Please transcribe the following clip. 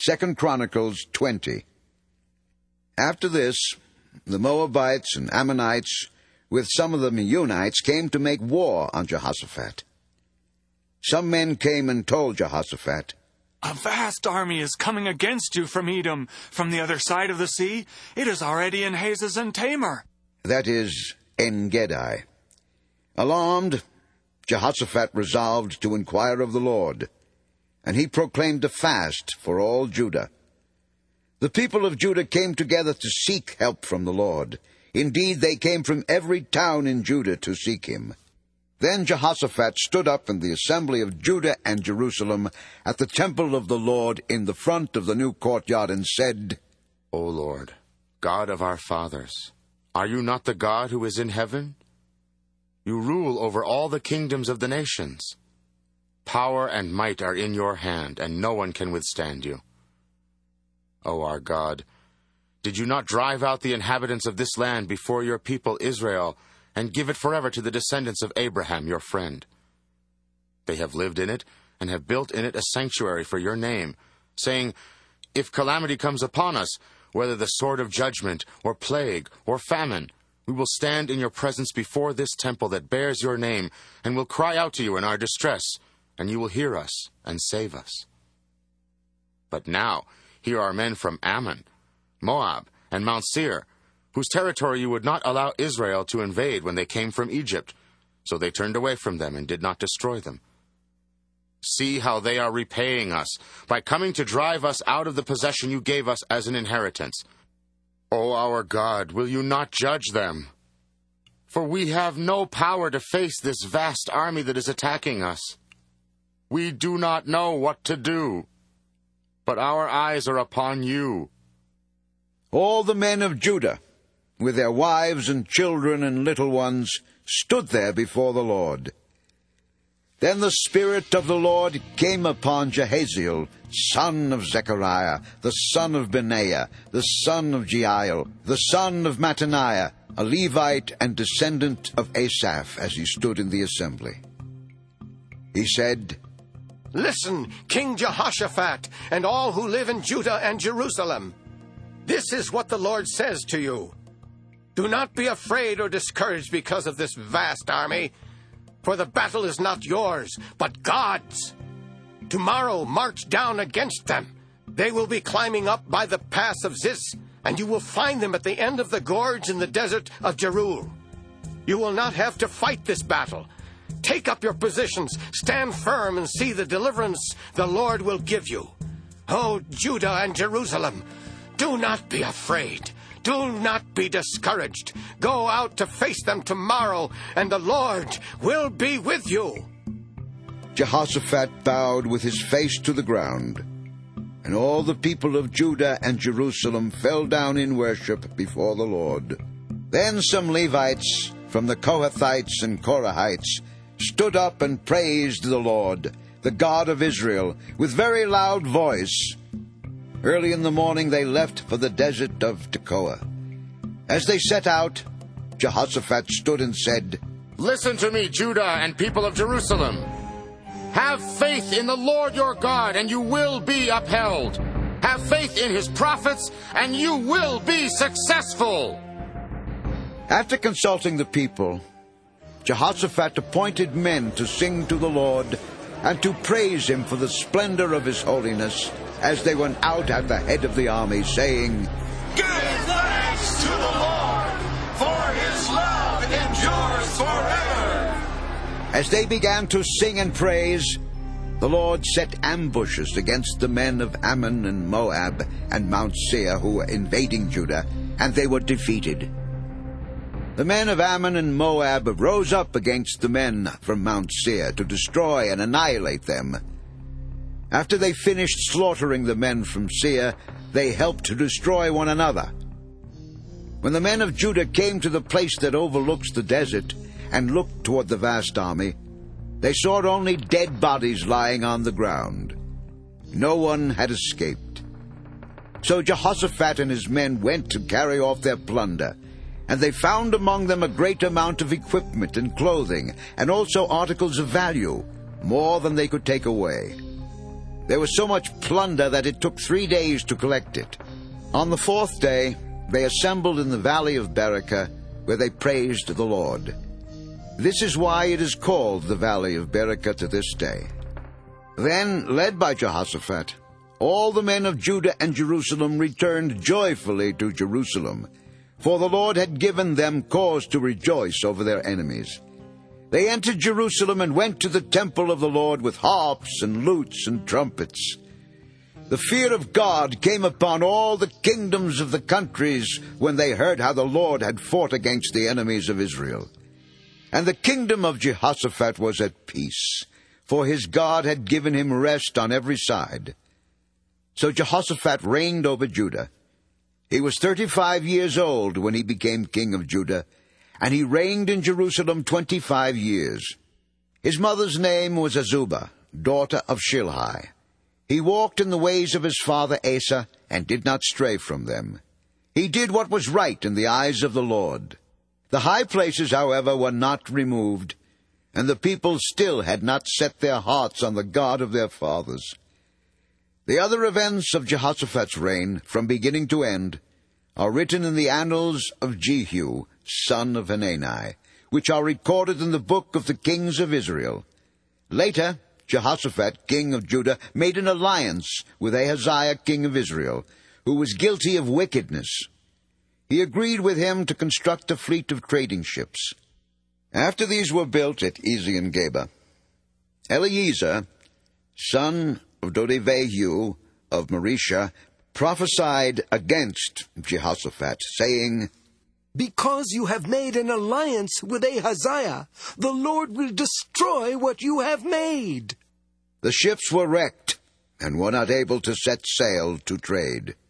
2 Chronicles 20. After this, the Moabites and Ammonites, with some of the Meunites, came to make war on Jehoshaphat. Some men came and told Jehoshaphat, "A vast army is coming against you from Edom, from the other side of the sea. It is already in Hazez and Tamar." That is, En-Gedi. Alarmed, Jehoshaphat resolved to inquire of the Lord, and he proclaimed a fast for all Judah. The people of Judah came together to seek help from the Lord. Indeed, they came from every town in Judah to seek him. Then Jehoshaphat stood up in the assembly of Judah and Jerusalem at the temple of the Lord in the front of the new courtyard and said, O Lord, God of our fathers, are you not the God who is in heaven? You rule over all the kingdoms of the nations. Power and might are in your hand, and no one can withstand you. O our God, did you not drive out the inhabitants of this land before your people Israel, and give it forever to the descendants of Abraham, your friend? They have lived in it, and have built in it a sanctuary for your name, saying, If calamity comes upon us, whether the sword of judgment, or plague, or famine, we will stand in your presence before this temple that bears your name, and will cry out to you in our distress, and you will hear us and save us. But now here are men from Ammon, Moab, and Mount Seir, whose territory you would not allow Israel to invade when they came from Egypt, so they turned away from them and did not destroy them. See how they are repaying us by coming to drive us out of the possession you gave us as an inheritance. O our God, will you not judge them? For we have no power to face this vast army that is attacking us. We do not know what to do, but our eyes are upon you. All the men of Judah, with their wives and children and little ones, stood there before the Lord. Then the Spirit of the Lord came upon Jehaziel, son of Zechariah, the son of Benaiah, the son of Jeiel, the son of Mattaniah, a Levite and descendant of Asaph, as he stood in the assembly. He said, Listen, King Jehoshaphat, and all who live in Judah and Jerusalem. This is what the Lord says to you. Do not be afraid or discouraged because of this vast army, for the battle is not yours, but God's. Tomorrow march down against them. They will be climbing up by the pass of Ziz, and you will find them at the end of the gorge in the desert of Jeruel. You will not have to fight this battle. Take up your positions, stand firm, and see the deliverance the Lord will give you. O Judah and Jerusalem, do not be afraid. Do not be discouraged. Go out to face them tomorrow, and the Lord will be with you. Jehoshaphat bowed with his face to the ground, and all the people of Judah and Jerusalem fell down in worship before the Lord. Then some Levites from the Kohathites and Korahites stood up and praised the Lord, the God of Israel, with very loud voice. Early in the morning they left for the desert of Tekoa. As they set out, Jehoshaphat stood and said, Listen to me, Judah and people of Jerusalem. Have faith in the Lord your God, and you will be upheld. Have faith in his prophets, and you will be successful. After consulting the people, Jehoshaphat appointed men to sing to the Lord and to praise him for the splendor of his holiness as they went out at the head of the army, saying, Give thanks to the Lord, for his love endures forever. As they began to sing and praise, the Lord set ambushes against the men of Ammon and Moab and Mount Seir who were invading Judah, and they were defeated. The men of Ammon and Moab rose up against the men from Mount Seir to destroy and annihilate them. After they finished slaughtering the men from Seir, they helped to destroy one another. When the men of Judah came to the place that overlooks the desert and looked toward the vast army, they saw only dead bodies lying on the ground. No one had escaped. So Jehoshaphat and his men went to carry off their plunder, and they found among them a great amount of equipment and clothing, and also articles of value, more than they could take away. There was so much plunder that it took 3 days to collect it. On the 4th day, they assembled in the valley of Berachah, where they praised the Lord. This is why it is called the valley of Berachah to this day. Then, led by Jehoshaphat, all the men of Judah and Jerusalem returned joyfully to Jerusalem, for the Lord had given them cause to rejoice over their enemies. They entered Jerusalem and went to the temple of the Lord with harps and lutes and trumpets. The fear of God came upon all the kingdoms of the countries when they heard how the Lord had fought against the enemies of Israel. And the kingdom of Jehoshaphat was at peace, for his God had given him rest on every side. So Jehoshaphat reigned over Judah. He was 35 years old when he became king of Judah, and he reigned in Jerusalem 25 years. His mother's name was Azubah, daughter of Shilhi. He walked in the ways of his father Asa, and did not stray from them. He did what was right in the eyes of the Lord. The high places, however, were not removed, and the people still had not set their hearts on the God of their fathers. The other events of Jehoshaphat's reign, from beginning to end, are written in the annals of Jehu, son of Hanani, which are recorded in the book of the kings of Israel. Later, Jehoshaphat, king of Judah, made an alliance with Ahaziah, king of Israel, who was guilty of wickedness. He agreed with him to construct a fleet of trading ships. After these were built at Ezion-Geber, Eliezer, son of Dodevahu of Marisha, prophesied against Jehoshaphat, saying, "Because you have made an alliance with Ahaziah, the Lord will destroy what you have made." The ships were wrecked and were not able to set sail to trade.